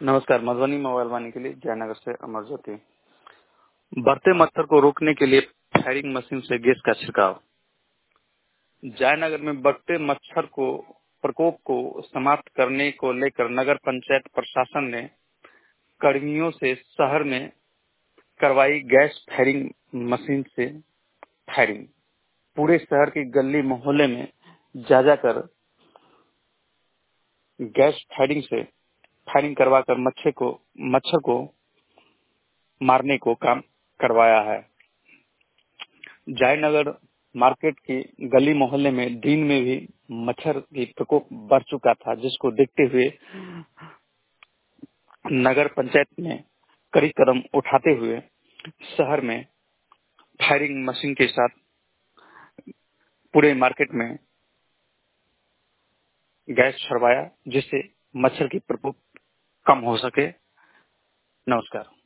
नमस्कार। मधुबनी मोबाइल वाणी के लिए जयनगर से अमर ज्योति। बढ़ते मच्छर को रोकने के लिए फायरिंग मशीन से गैस का छिड़काव। जयनगर में बढ़ते मच्छर को प्रकोप को समाप्त करने को लेकर नगर पंचायत प्रशासन ने कर्मियों से शहर में करवाई गैस फायरिंग मशीन से फायरिंग। पूरे शहर की गली मोहल्ले में जा जाकर गैस फायरिंग करवाकर मच्छर को मारने को काम करवाया है। जयनगर मार्केट की गली मोहल्ले में दिन में भी मच्छर की प्रकोप बढ़ चुका था, जिसको देखते हुए नगर पंचायत ने कड़ी कदम उठाते हुए शहर में फायरिंग मशीन के साथ पूरे मार्केट में गैस छड़वाया, जिससे मच्छर की प्रकोप कम हो सके। नमस्कार।